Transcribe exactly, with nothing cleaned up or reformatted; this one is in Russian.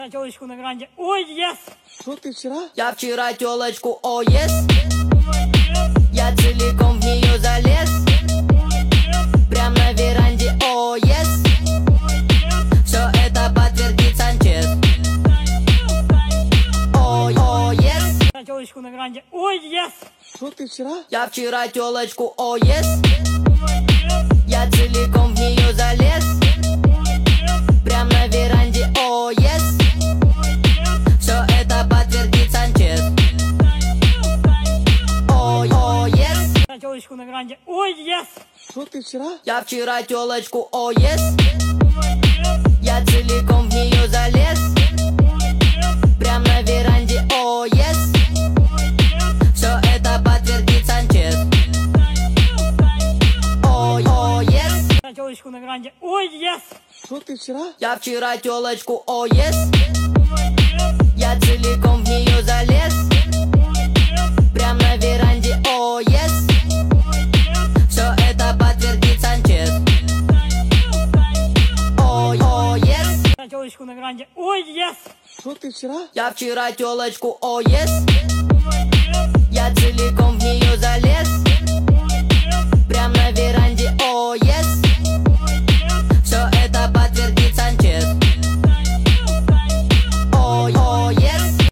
Телочку на гранде. Ой, yes! Что ты вчера? Я вчера телочку, о, yes. Я целиком в нее залез. Прям на веранде, о, yes. Все это подтвердит Санчез. Ой, о, yes. Телочку на гранде. Ой, yes! Что ты вчера? Я вчера телочку, о, yes. Я целиком в нее залез. Прям на веранде, о, yes. Все это подтвердит Санчез. Ой, о, yes. Телочку на гранде. Ой, yes! Что ты вчера? Я вчера телочку, о, yes. Я целиком в нее залез. Прям на веранде, о, yes. Все это подтвердит Санчез. Ой, о, yes. Телочку на гранде. Ой, yes! Что ты вчера? Я вчера телочку, о, yes. Я целиком в нее залез. Прям на веранде, о, yes. Все это подтвердит Санчез. Ой, о, yes. Телочку на гранде. Ой, yes! Что ты вчера? Я вчера телочку, о, yes. Я целиком в нее залез.